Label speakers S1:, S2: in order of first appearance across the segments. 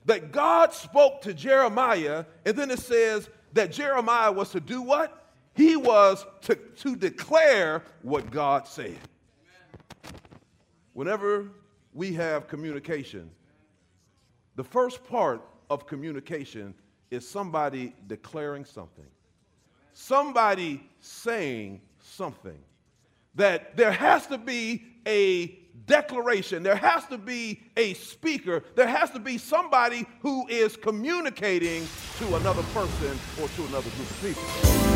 S1: that God spoke to Jeremiah, and then it says that Jeremiah was to do what? He was to declare what God said. Whenever we have communication, the first part of communication is somebody declaring something, somebody saying something. That there has to be a declaration, there has to be a speaker, there has to be somebody who is communicating to another person or to another group of people.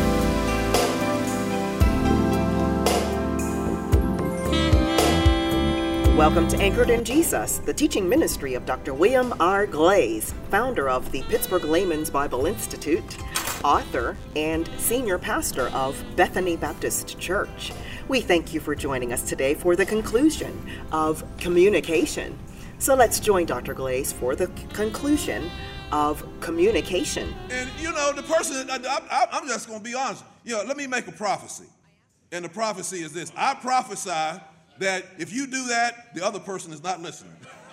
S2: Welcome to Anchored in Jesus, the teaching ministry of Dr. William R. Glaze, founder of the Pittsburgh Layman's Bible Institute, author, and senior pastor of Bethany Baptist Church. We thank you for joining us today for the conclusion of communication. So let's join Dr. Glaze for the conclusion of communication.
S3: And the person, I'm just going to be honest. Let me make a prophecy. And the prophecy is this. I prophesy that if you do that, the other person is not listening.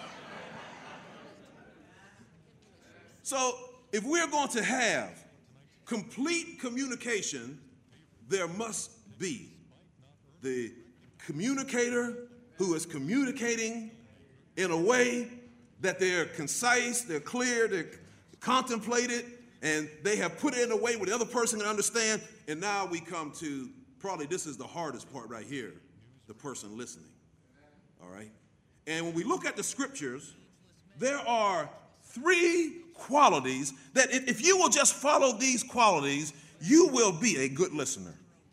S3: So if we're going to have complete communication, there must be the communicator who is communicating in a way that they're concise, they're clear, they're contemplated, and they have put it in a way where the other person can understand. And now we come to probably this is the hardest part right here, the person listening. All right? And when we look at the scriptures, there are 3 qualities that if you will just follow these qualities, you will be a good listener.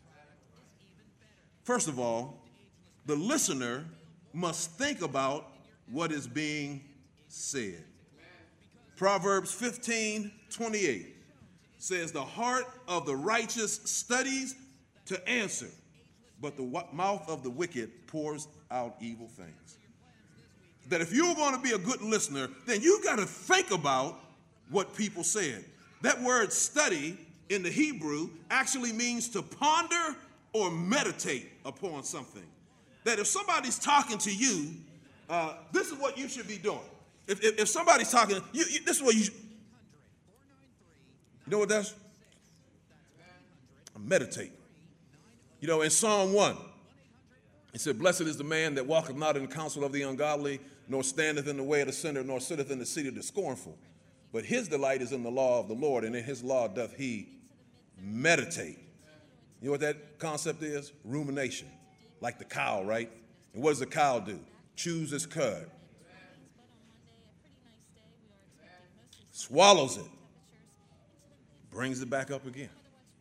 S3: First of all, the listener must think about what is being said. Proverbs 15:28 says, "The heart of the righteous studies to answer, but the mouth of the wicked pours out evil things." That if you're going to be a good listener, then you got to think about what people said. That word study in the Hebrew actually means to ponder or meditate upon something. That if somebody's talking to you, this is what you should be doing. If somebody's talking, this is what you know what that's? Meditate. In Psalm 1, it said, "Blessed is the man that walketh not in the counsel of the ungodly, nor standeth in the way of the sinner, nor sitteth in the seat of the scornful. But his delight is in the law of the Lord, and in his law doth he meditate." You know what that concept is? Rumination. Like the cow, right? And what does the cow do? Chews its cud. Swallows it. Brings it back up again.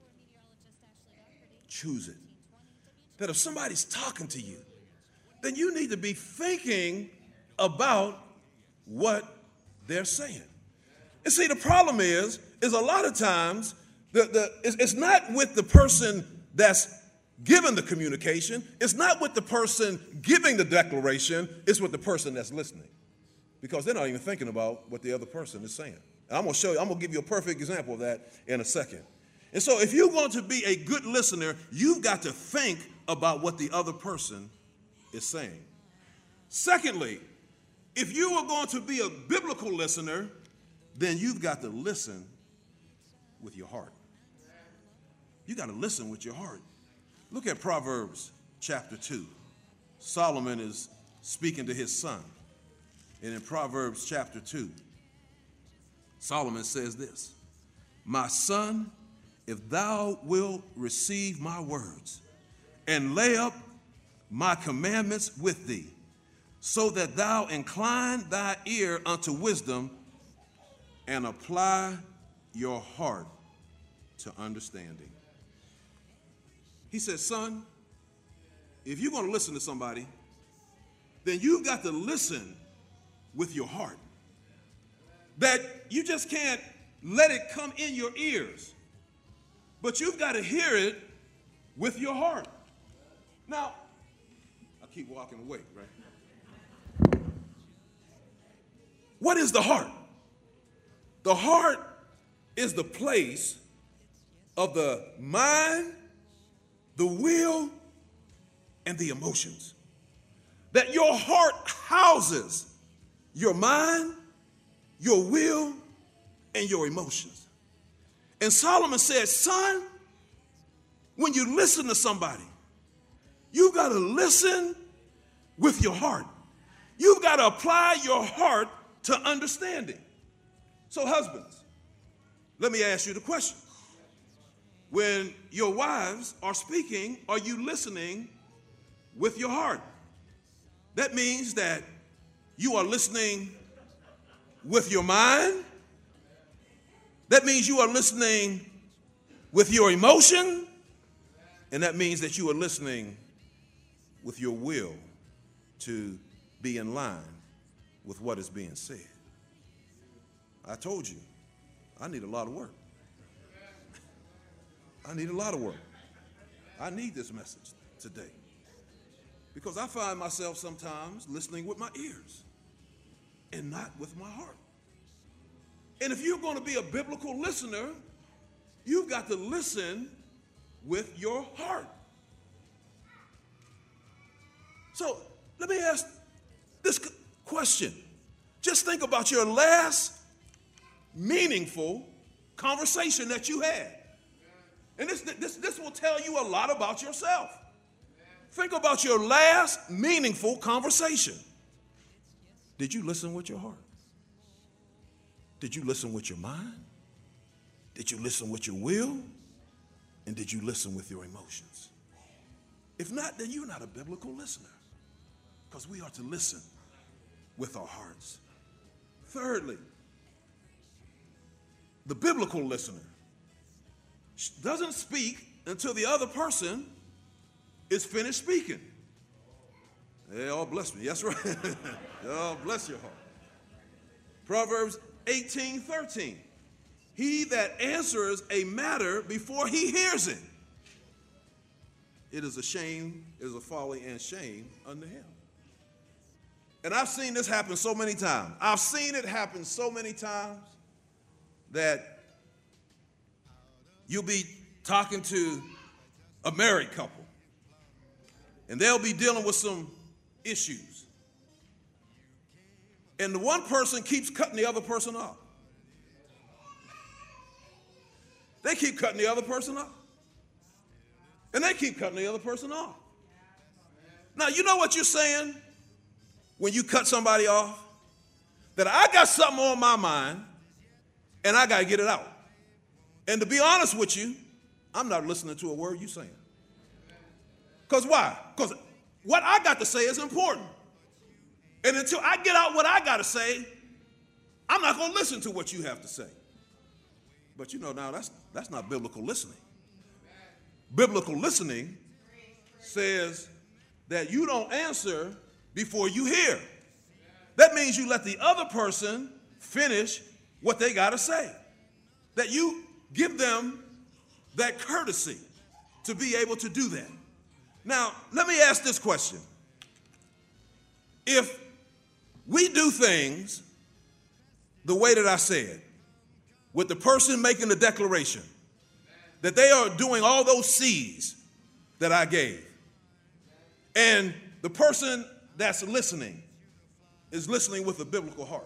S3: Chews it. That if somebody's talking to you, then you need to be thinking about what they're saying. And see, the problem is a lot of times it's not with the person that's giving the communication. It's not with the person giving the declaration. It's with the person that's listening, because they're not even thinking about what the other person is saying. And I'm going to show you. I'm going to give you a perfect example of that in a second. And so if you're going to be a good listener, you've got to think about what the other person is saying. Secondly, if you are going to be a biblical listener, then you've got to listen with your heart. You got to listen with your heart. Look at Proverbs chapter 2. Solomon is speaking to his son. And in Proverbs chapter 2, Solomon says this, "My son, if thou wilt receive my words and lay up my commandments with thee, so that thou incline thy ear unto wisdom and apply your heart to understanding." He says, son, if you're going to listen to somebody, then you've got to listen with your heart. That you just can't let it come in your ears, but you've got to hear it with your heart. Now, I keep walking away, right? What is the heart? The heart is the place of the mind, the will, and the emotions. That your heart houses your mind, your will, and your emotions. And Solomon said, son, when you listen to somebody, you got to listen with your heart. You've got to apply your heart to understanding. So husbands, let me ask you the question. When your wives are speaking, are you listening with your heart? That means that you are listening with your mind. That means you are listening with your emotion. And that means that you are listening with your will to be in line with what is being said. I told you, I need a lot of work. I need a lot of work. I need this message today because I find myself sometimes listening with my ears and not with my heart. And if you're going to be a biblical listener, you've got to listen with your heart. So let me ask this question. Just think about your last meaningful conversation that you had. And this will tell you a lot about yourself. Think about your last meaningful conversation. Did you listen with your heart? Did you listen with your mind? Did you listen with your will? And did you listen with your emotions? If not, then you're not a biblical listener, because we are to listen with our hearts. Thirdly, the biblical listener doesn't speak until the other person is finished speaking. They all bless me. That's right. Oh, bless your heart. Proverbs 18:13. He that answers a matter before he hears it, it is a shame, it is a folly and shame unto him. And I've seen this happen so many times. I've seen it happen so many times that you'll be talking to a married couple, and they'll be dealing with some issues. And the one person keeps cutting the other person off. They keep cutting the other person off. And they keep cutting the other person off. Now, you know what you're saying when you cut somebody off? That I got something on my mind, and I got to get it out. And to be honest with you, I'm not listening to a word you're saying. Because why? Because what I got to say is important. And until I get out what I got to say, I'm not going to listen to what you have to say. But you know, now that's not biblical listening. Biblical listening says that you don't answer before you hear. That means you let the other person finish what they got to say. That you give them that courtesy to be able to do that. Now, let me ask this question. If we do things the way that I said, with the person making the declaration, that they are doing all those C's that I gave, and the person that's listening is listening with a biblical heart,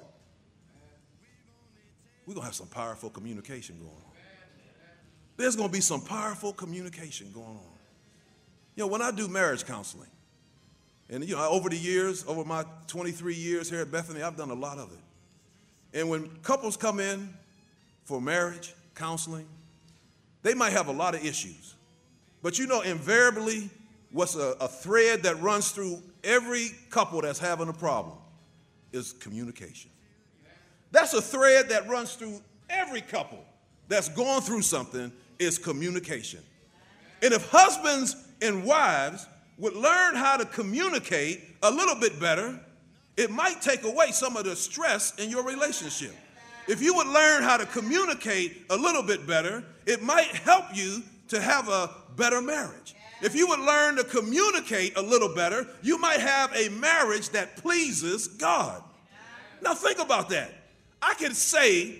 S3: we're going to have some powerful communication going on. There's going to be some powerful communication going on. You know, when I do marriage counseling, and you know, over the years, over my 23 years here at Bethany, I've done a lot of it. And when couples come in for marriage counseling, they might have a lot of issues. But you know, invariably, what's a thread that runs through every couple that's having a problem is communication. That's a thread that runs through every couple that's going through something is communication. And if husbands and wives would learn how to communicate a little bit better, it might take away some of the stress in your relationship. If you would learn how to communicate a little bit better, it might help you to have a better marriage. If you would learn to communicate a little better, you might have a marriage that pleases God. Now think about that. I can say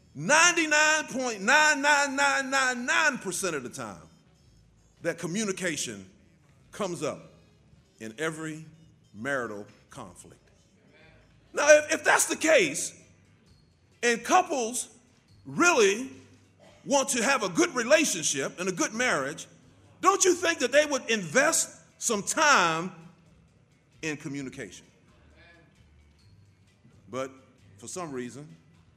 S3: 99.99999% of the time that communication comes up in every marital conflict. Now, if that's the case, and couples really want to have a good relationship and a good marriage, don't you think that they would invest some time in communication? But for some reason,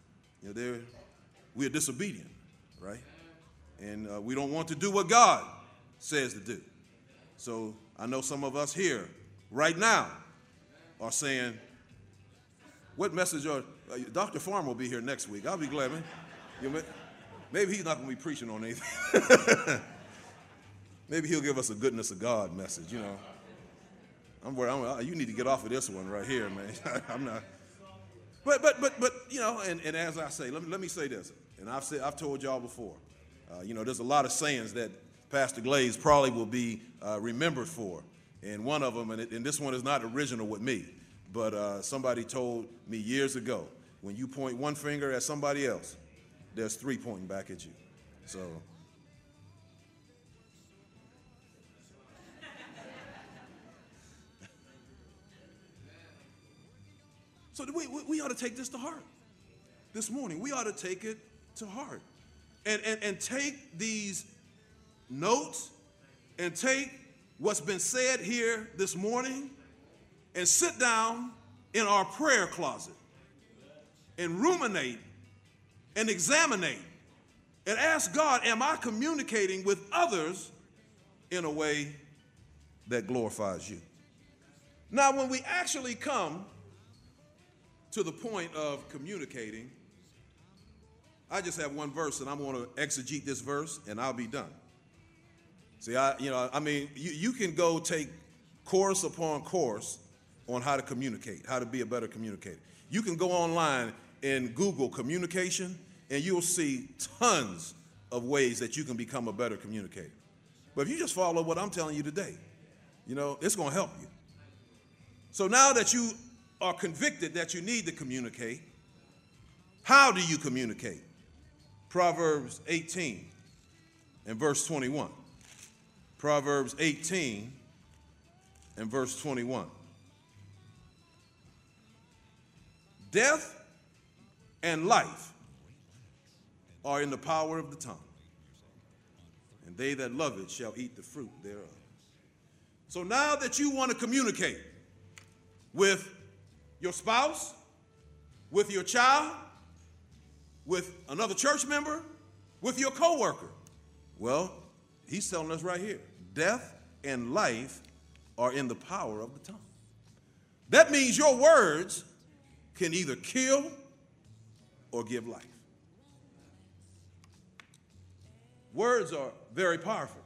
S3: we're disobedient, right? And we don't want to do what God says to do. So I know some of us here right now are saying, what message are, Dr. Farmer will be here next week. I'll be glad, man. Maybe he's not going to be preaching on anything. Maybe he'll give us a goodness of God message, I'm worried. You need to get off of this one right here, man. I'm not. But and as I say, let me say this, and I've told y'all before, there's a lot of sayings that Pastor Glaze probably will be remembered for, and one of them, and this one is not original with me, but somebody told me years ago, when you point one finger at somebody else, there's three pointing back at you. So we ought to take this to heart this morning. We ought to take it to heart and take these notes and take what's been said here this morning and sit down in our prayer closet and ruminate and examinate and ask God, am I communicating with others in a way that glorifies you? Now, when we actually come to the point of communicating, I just have one verse, and I'm going to exegete this verse, and I'll be done. See, you can go take course upon course on how to communicate, how to be a better communicator. You can go online and Google communication, and you'll see tons of ways that you can become a better communicator. But if you just follow what I'm telling you today, it's going to help you. So now that you are convicted that you need to communicate, how do you communicate? Proverbs 18 and verse 21. Proverbs 18 and verse 21. Death and life are in the power of the tongue, and they that love it shall eat the fruit thereof. So now that you want to communicate with your spouse, with your child, with another church member, with your coworker, well, he's telling us right here, death and life are in the power of the tongue. That means your words can either kill or give life. Words are very powerful.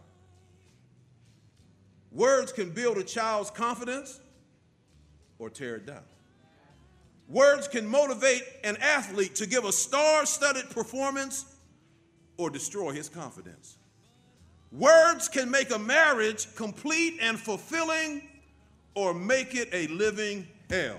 S3: Words can build a child's confidence or tear it down. Words can motivate an athlete to give a star-studded performance or destroy his confidence. Words can make a marriage complete and fulfilling or make it a living hell.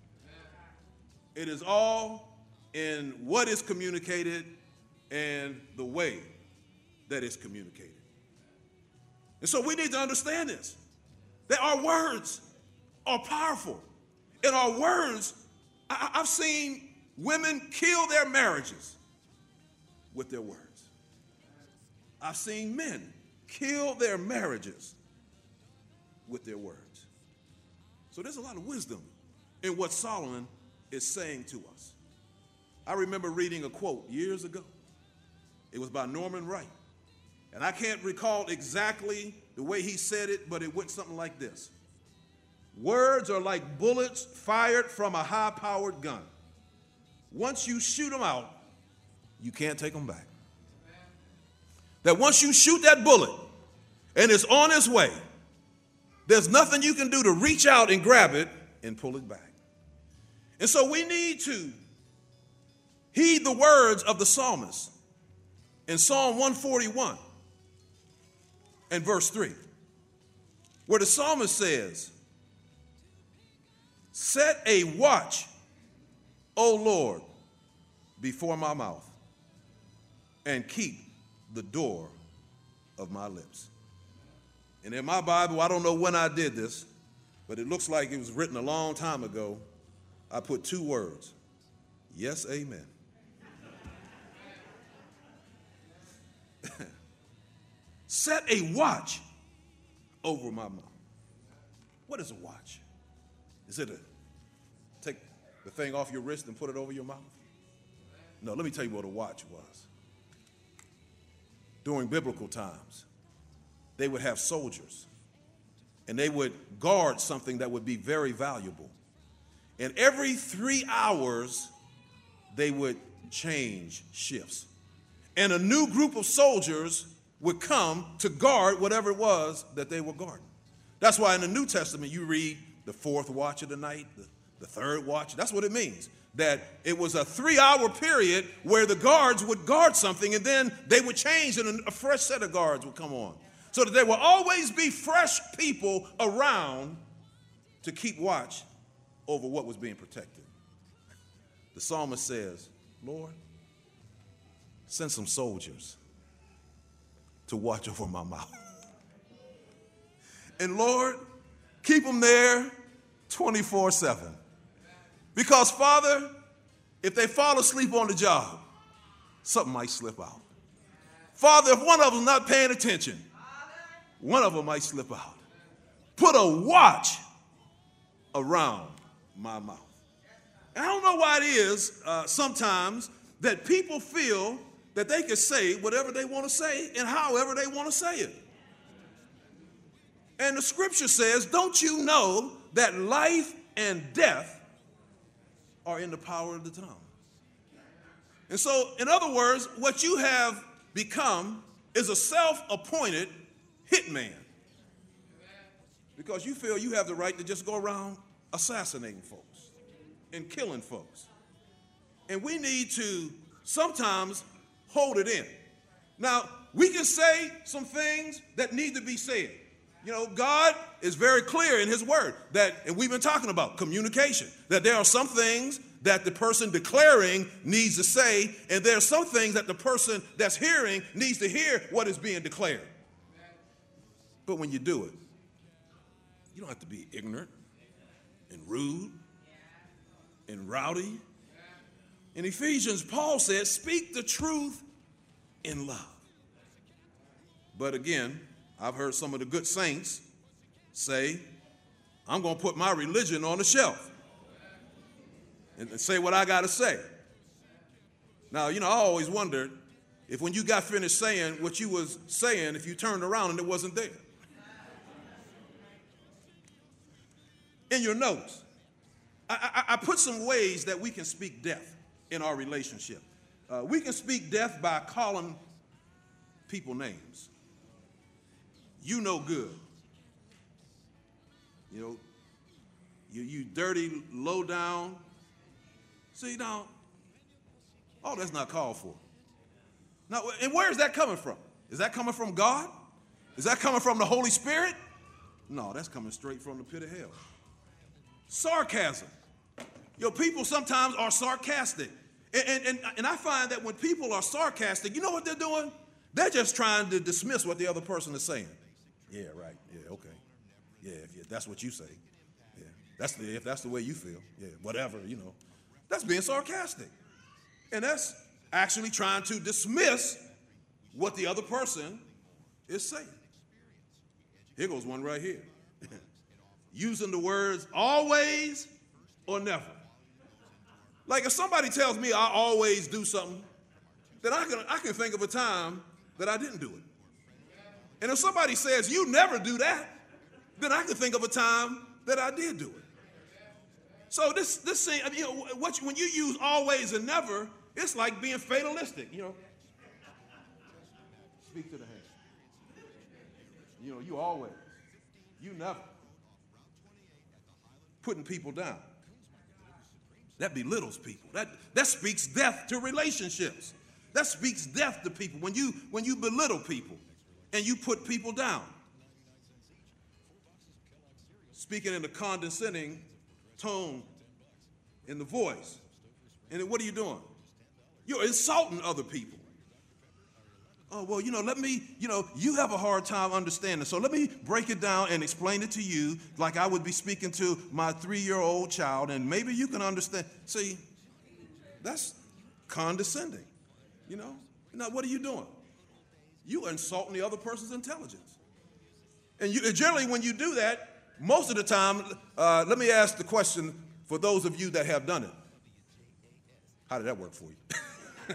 S3: It is all in what is communicated and the way that is communicated. And so we need to understand this, that our words are powerful. And our words, I've seen women kill their marriages with their words. I've seen men kill their marriages with their words. So there's a lot of wisdom in what Solomon is saying to us. I remember reading a quote years ago. It was by Norman Wright. And I can't recall exactly the way he said it, but it went something like this. Words are like bullets fired from a high-powered gun. Once you shoot them out, you can't take them back. That once you shoot that bullet and it's on its way, there's nothing you can do to reach out and grab it and pull it back. And so we need to heed the words of the psalmist in Psalm 141 and verse 3, where the psalmist says, "Set a watch, O Lord, before my mouth, and keep the door of my lips." And in my Bible, I don't know when I did this, but it looks like it was written a long time ago. I put two words, yes, amen. set a watch over my mouth. What is a watch? Is it take the thing off your wrist and put it over your mouth? No, let me tell you what a watch was. During biblical times, they would have soldiers, and they would guard something that would be very valuable. And every 3 hours, they would change shifts. And a new group of soldiers would come to guard whatever it was that they were guarding. That's why in the New Testament you read the fourth watch of the night, the third watch. That's what it means. That it was a 3-hour period where the guards would guard something, and then they would change and a fresh set of guards would come on. So that there will always be fresh people around to keep watch over what was being protected. The psalmist says, Lord, send some soldiers to watch over my mouth. And Lord, keep them there 24/7. Because, Father, if they fall asleep on the job, something might slip out. Father, if one of them's not paying attention, one of them might slip out. Put a watch around my mouth. And I don't know why it is sometimes that people feel that they can say whatever they want to say and however they want to say it. And the scripture says, don't you know that life and death are in the power of the tongue? And so, in other words, what you have become is a self-appointed hitman. Because you feel you have the right to just go around assassinating folks and killing folks. And we need to sometimes hold it in. Now, we can say some things that need to be said. You know, God is very clear in his word that, and we've been talking about communication, that there are some things that the person declaring needs to say, and there are some things that the person that's hearing needs to hear what is being declared. But when you do it, you don't have to be ignorant and rude and rowdy. In Ephesians, Paul says, speak the truth in love. But again, I've heard some of the good saints say, I'm going to put my religion on the shelf and say what I got to say. Now, you know, I always wondered if when you got finished saying what you was saying, if you turned around and it wasn't there. In your notes, I put some ways that we can speak death in our relationship. We can speak death by calling people names. You know good. You know, you dirty, low down. See, now, all that's not called for. Now, and where is that coming from? Is that coming from God? Is that coming from the Holy Spirit? No, that's coming straight from the pit of hell. Sarcasm. You know, people sometimes are sarcastic. And I find that when people are sarcastic, you know what they're doing? They're just trying to dismiss what the other person is saying. Yeah, right. Yeah, okay. Yeah, if that's what you say. Yeah, if that's the way you feel. Yeah, whatever, you know. That's being sarcastic. And that's actually trying to dismiss what the other person is saying. Here goes one right here. Using the words always or never. Like if somebody tells me I always do something, then I can think of a time that I didn't do it. And if somebody says you never do that, then I can think of a time that I did do it. So this thing, you know, when you use always and never, it's like being fatalistic, you know. Speak to the hand. You know, you always, you never. Putting people down. That belittles people. That speaks death to relationships. That speaks death to people when you belittle people and you put people down. Speaking in a condescending tone in the voice. And then what are you doing? You're insulting other people. Oh, well, you know, you have a hard time understanding. So let me break it down and explain it to you like I would be speaking to my 3-year-old child, and maybe you can understand. See, that's condescending, you know. Now, what are you doing? you are insulting the other person's intelligence. And generally when you do that, most of the time, let me ask the question for those of you that have done it. How did that work for you?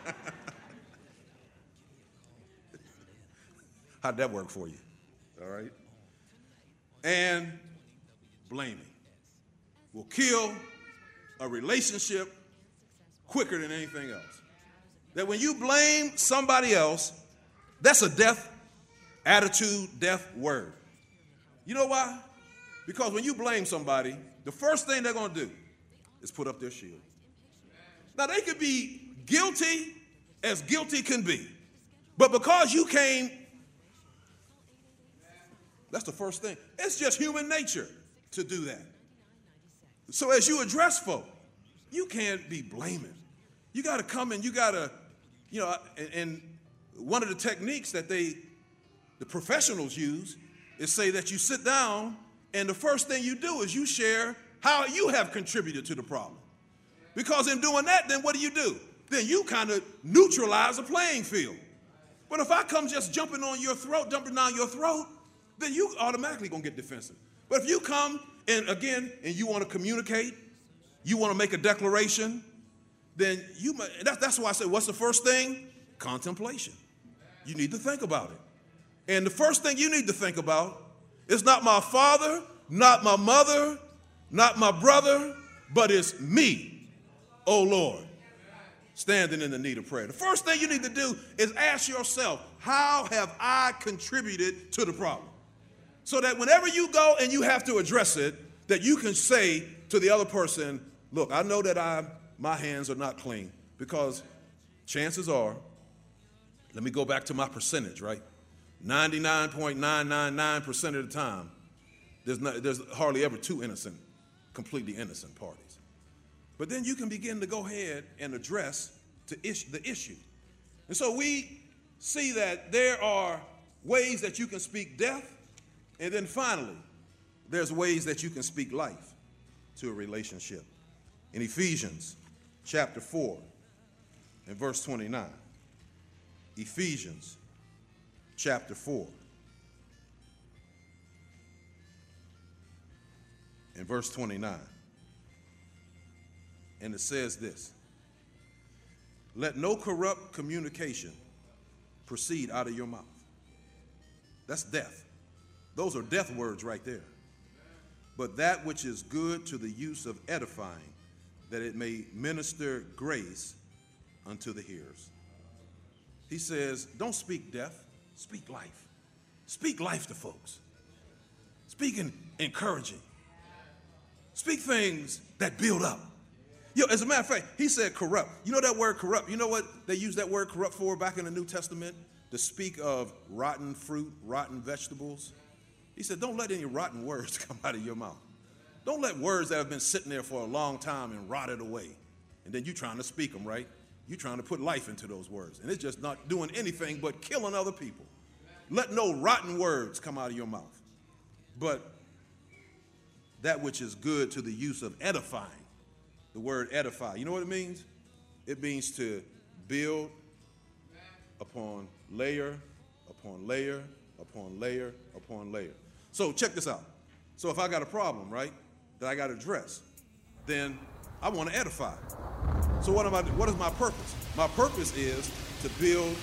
S3: How did that work for you? All right? And blaming will kill a relationship quicker than anything else. That when you blame somebody else, that's a death attitude, death word. You know why? Because when you blame somebody, the first thing they're going to do is put up their shield. Now, they could be guilty as guilty can be. But because you came, that's the first thing. It's just human nature to do that. So as you address folk, you can't be blaming. You got to come and you got to, and one of the techniques that the professionals use is say that you sit down and the first thing you do is you share how you have contributed to the problem. Because in doing that, then what do? Then you kind of neutralize the playing field. But if I come just jumping down your throat, then you automatically going to get defensive. But if you come and you want to communicate, you want to make a declaration, then that's why I say, what's the first thing? Contemplation. You need to think about it. And the first thing you need to think about is not my father, not my mother, not my brother, but it's me, oh Lord, standing in the need of prayer. The first thing you need to do is ask yourself, how have I contributed to the problem? So that whenever you go and you have to address it, that you can say to the other person, look, I know that my hands are not clean, because chances are, let me go back to my percentage, right? 99.999% of the time, there's hardly ever two completely innocent parties. But then you can begin to go ahead and address the issue. And so we see that there are ways that you can speak death, and then finally, there's ways that you can speak life to a relationship. In Ephesians chapter 4 and verse 29, Ephesians chapter 4 and verse 29. And it says this: let no corrupt communication proceed out of your mouth. That's death. Those are death words right there. But that which is good to the use of edifying, that it may minister grace unto the hearers. He says, don't speak death, speak life. Speak life to folks. Speak encouraging. Speak things that build up. As a matter of fact, he said corrupt. You know that word corrupt? You know what they use that word corrupt for back in the New Testament? To speak of rotten fruit, rotten vegetables. He said, don't let any rotten words come out of your mouth. Don't let words that have been sitting there for a long time and rotted away. And then you're trying to speak them, right? You're trying to put life into those words. And it's just not doing anything but killing other people. Let no rotten words come out of your mouth. But that which is good to the use of edifying. The word edify, you know what it means? It means to build upon layer, upon layer, upon layer, upon layer. So check this out. So if I got a problem, right, that I got to address, then I want to edify. So what is my purpose? My purpose is to build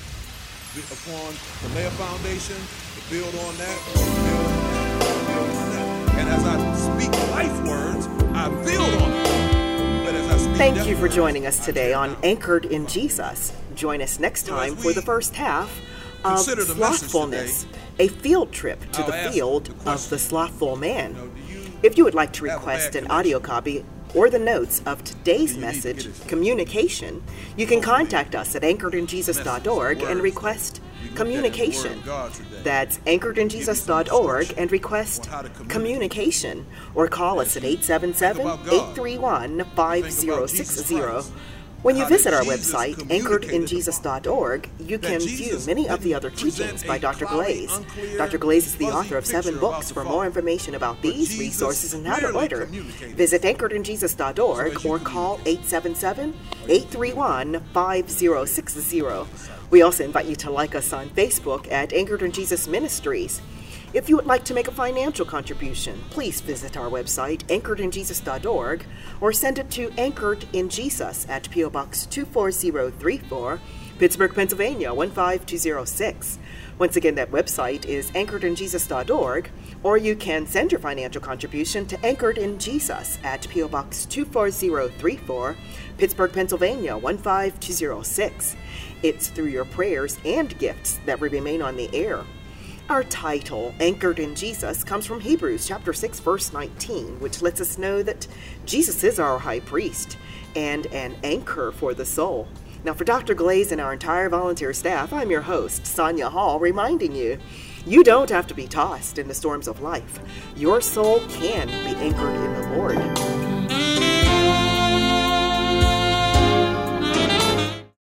S3: upon, to lay a foundation, to build on that, to build on that. And as I speak life words, I build on it. But as I speak
S2: Thank you for joining us today on Anchored in Jesus. Join us next time for the first half of Slothfulness, a field trip to the field of the slothful man. If you would like to request an audio copy or the notes of today's message, Communication, you can contact us at anchoredinjesus.org and request Communication. That's anchoredinjesus.org and request Communication, or call us at 877-831-5060. When you
S3: how
S2: visit
S3: that
S2: our
S3: Jesus
S2: website,
S3: communicated
S2: anchoredinjesus.org, you
S3: that
S2: can
S3: Jesus
S2: view many of the
S3: didn't
S2: other
S3: present
S2: teachings by
S3: a
S2: Dr.
S3: cloudy,
S2: Glaze.
S3: unclear,
S2: Dr. Glaze is the
S3: fuzzy
S2: author of 7
S3: picture
S2: books.
S3: about
S2: For
S3: the
S2: more
S3: Father.
S2: information about
S3: But
S2: these
S3: Jesus
S2: resources and how to
S3: clearly
S2: order,
S3: communicated
S2: visit
S3: that.
S2: anchoredinjesus.org
S3: So
S2: or
S3: as you
S2: call 877-831-5060. We also invite you to like us on Facebook at Anchored in Jesus Ministries. If you would like to make a financial contribution, please visit our website, anchoredinjesus.org, or send it to Anchored in Jesus at P.O. Box 24034, Pittsburgh, Pennsylvania 15206. Once again, that website is anchoredinjesus.org, or you can send your financial contribution to Anchored in Jesus at P.O. Box 24034, Pittsburgh, Pennsylvania 15206. It's through your prayers and gifts that we remain on the air. Our title, Anchored in Jesus, comes from Hebrews chapter 6, verse 19, which lets us know that Jesus is our high priest and an anchor for the soul. Now, for Dr. Glaze and our entire volunteer staff, I'm your host, Sonia Hall, reminding you, you don't have to be tossed in the storms of life. Your soul can be anchored in the Lord.